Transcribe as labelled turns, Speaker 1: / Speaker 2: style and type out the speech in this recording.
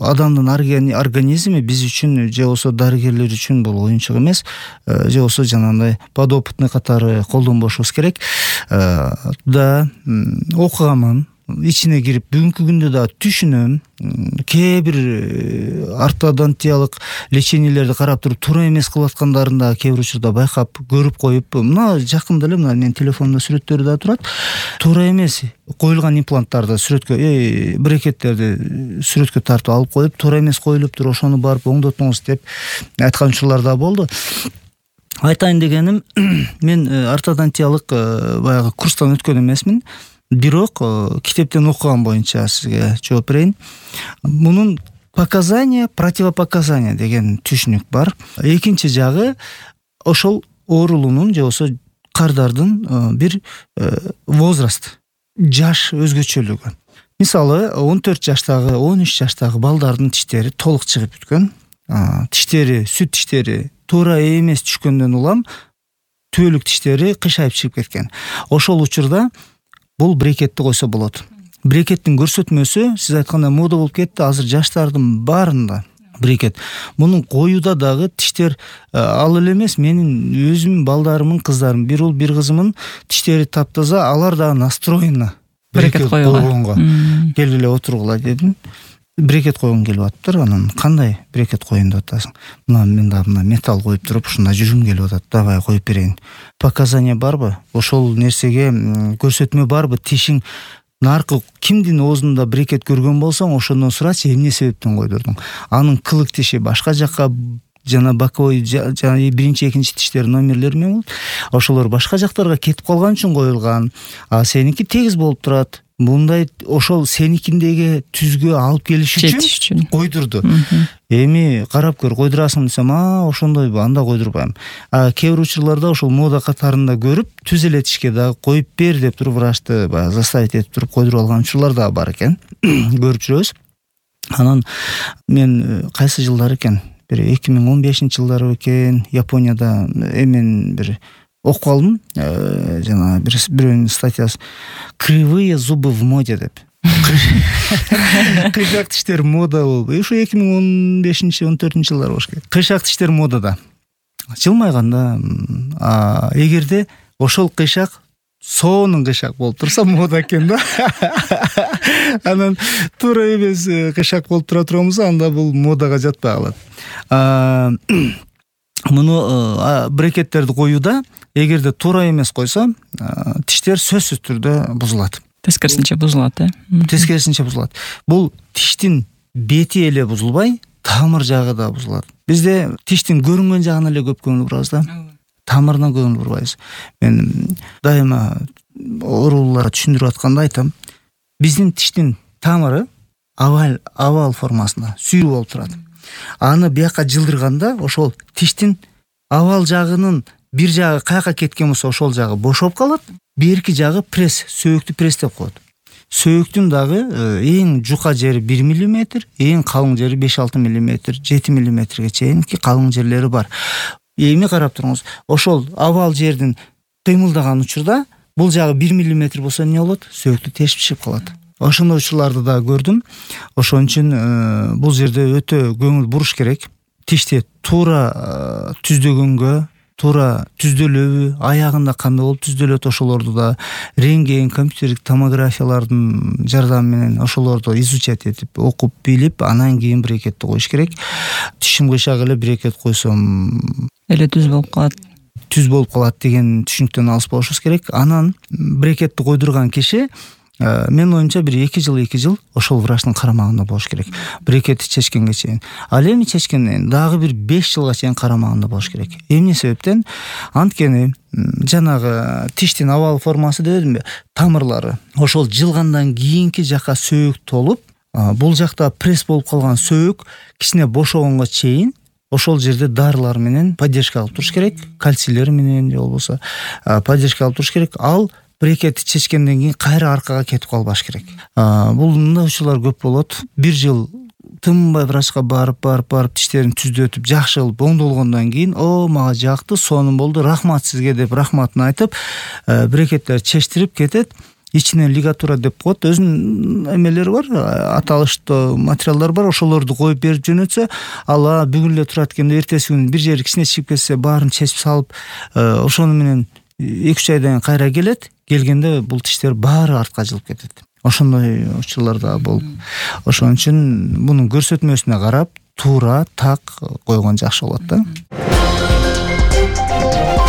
Speaker 1: адамдын организми биз үчүн же болбосо дарыгерлер үчүн бул оюнчук эмес, же болбосо жанагындай подопытный катары колдонбошубуз керек. Да окугамын, ичине кирип бүгүнкү күндө да түшүнөм. Кээ бир ортодонтиялык лечениелерди карап туруп туура эмес кылып аткандарын да кээ бир учурда байкап көрүп коюп, мына жакында эле мына менин телефондо сүрөттөрү да турат. Туура эмес коюлган импланттарды сүрөткө, брекеттерди сүрөткө тартып алып коюп, туура эмес коюлуптур, ошону барып оңдотуңуз деп айткан учурлар да болду. Айтайын дегеним, мен ортодонтиялык баягы курстан өткөн эмесмин. Бирок китептен окуган боюнча сизге жооп берейин. Мунун показания, противопоказания деген түшүнүк бар. Экинчи жагы ошол оорулуунун же болбосо кардардын бир возраст, жаш өзгөчөлүгү. Мисалы 14 жаштагы, 13 жаштагы балдардын тиштери толук чыгып бүткөн. Тиштери, сүт тиштери туура эмес түшкөндөн улам түбөлүк тиштери кыйшайып чыгып кеткен. Ошол учурда бул брекетти койсо болот. Брекеттин көрсөтмөсү сиз айткандай мода болуп кетти. Азыр жаштардын баарында брекет. Мунун коюуда дагы тиштер ал эле эмес, менин өзүмдүн балдарымдын, кыздарым, бир уул, бир кызымдын тиштери таптаза, алар дагы настроено брекет койгонго. Келип эле отургула дедим. Брекет койгум келип атыптыр. Анан кандай брекет коеюн деп атасың? Мына мен да мына металл коюп туруп ушунда жүргүм келип атат. Давай коюп берейин. Показания барбы? Ошол нерсеге көрсөтмө барбы? Тишиң наркы кимдин оозунда брекет көргөн болсоң, ошондон сурачы, эмне себептен койдурдуң? Анын кылык тиши башка жакка, жана боковой, жана биринчи, экинчи тиштер номерлери менен болот. Ошолор башка жактарга кетип калган үчүн коюлган. А сеники тегиз болуп турат. Мындай ошол сеникиндеги түзгө алып келиш үчүн койдурду. Эми карап көр, койдурасың десем, ошондойбу, анда койдурбайм. Кээ бир учурларда ошол мода катарында көрүп, түз эле тишке дагы коюп бер деп туруп врачты баягы заставить этип туруп койдуруп алган учурлар дагы бар экен. Көрүп жүрөбүз. Анан мен кайсы жылдары экен? Бир 2015-жылдары экен, Японияда эмен бир окуп алдым, жана бирөөнүн статьясы «Кривые зубы в моде» деп. Кыйшак тиштер мода болуп, ушу 2015-14-жылдар болуш керек. Кыйшак тиштер модада. Жылмайганда, эгерде ошол кыйшак соонун кыйшак болуп турса мода экен да. Анан туура эмес кыйшак болуп тура турган болсо, анда бул модага жатпай калат. Муну брекеттерди коюуда эгерде туура эмес койсо, тиштер сөзсүз түрдө бузулат.
Speaker 2: Тескерисинче бузулат,
Speaker 1: Тескерисинче бузулат. Бул тиштин бети эле бузулбай, тамыр жагы да бузулат. Бизде тиштин көрүнгөн жагына эле көп көңүл бурабыз да. Тамырына көңүл бурбайбыз. Мен дайыма оорулууларга түшүндүрүп атканда айтам, биздин тиштин тамыры овал формасында сүйрүү болуп турат. Аны бияка жылдырганда ошол тиштин овал жагынын бир жагы каяка кеткен болсо, ошол жагы бошоп калат. Берки жагы пресс, сөөктү пресстеп коет. Сөөктүн дагы эң жука жери 1 мм, эң калың жери 5-6 мм, 7 мм чейинки калың жерлери бар. Эми карап туруңуз, ошол овал жердин кыймылдаган учурда бул жагы 1 мм болсо эмне болот? Сөөктү тешип чыгып калат. Ошондой учурларды да көрдүм. Ошон үчүн бул жерде өтө көңүл буруш керек. Тишти туура түздөгөнгө, туура түздөлөбү, аягында кандай болуп түздөлөт, ошолорду да рентген, компьютердик томографиялардын жардамы менен ошолорду изучать этип, окуп билип, анан кийин брекетти коюш керек. Тишим кыйшак эле брекет койсом
Speaker 2: эле түз болуп калат.
Speaker 1: Түз болуп калат деген түшүнүктөн алыс болушубуз керек. Анан брекетти койдурган киши мен оюмча бир 2 жыл ошол врачтын карамагында болуш керек. Брекетти чечкенге чейин. Ал эми чечкенден дагы бир 5 жылга чейин карамагында болуш керек. Эмне себептен? Анткени жанагы тиштин овал формасы дедимби, тамырлары ошол жылгандан кийинки жака сөөк толуп, бул жакта пресс болуп калган сөөк кичине бошогонго чейин ошол жерде дарылар менен поддержка алып туруш керек, кальцийлер менен же болбосо поддержка алып туруш керек. Ал брекетти чечкенден кийин кайра аркага кетип калбаш керек. Бул мындай учурлар көп болот. 1 жыл тынбай врачка барып тиштерин түздөтүп, жакшы кылып оңдолгондон кийин, мага жакты, сонун болду, рахмат сизге деп рахматын айтып, брекеттер чечтирип кетет. ичинен лигатура деп коет, өзүнүн эмелери бар, аталыштуу материалдар бар, ошолорду коюп берип жөнөтсө, ала бүгүн эле турат экен, эртеси күнү бир жери кичине чыгып кетсе баарын чечип салып, ошону менен 2-3 айдан кийин кайра келет. Келгенде бул тиштер баары артка жылып кетет. Ошондой учурлар да болуп, ошон үчүн мунун көрсөтмөсүнө карап, туура так койгон жакшы болот да.